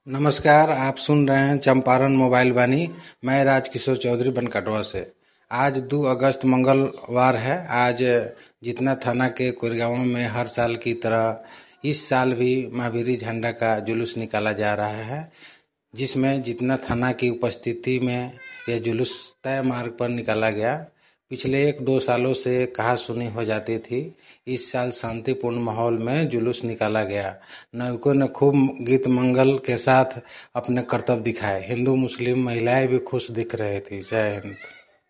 नमस्कार, आप सुन रहे हैं चंपारण मोबाइल वाणी। मैं राजकिशोर चौधरी बनकटवा से। आज 2 अगस्त मंगलवार है। आज जितना थाना के कोरगांव में हर साल की तरह इस साल भी महावीरी झंडा का जुलूस निकाला जा रहा है, जिसमें जितना थाना की उपस्थिति में यह जुलूस तय मार्ग पर निकाला गया। पिछले 1-2 सालों से कहासुनी हो जाती थी। इस साल शांतिपूर्ण माहौल में जुलूस निकाला गया। नाविकों ने खूब गीत मंगल के साथ अपने करतब दिखाए। हिंदू मुस्लिम महिलाएं भी खुश दिख रही थी। जय हिंद।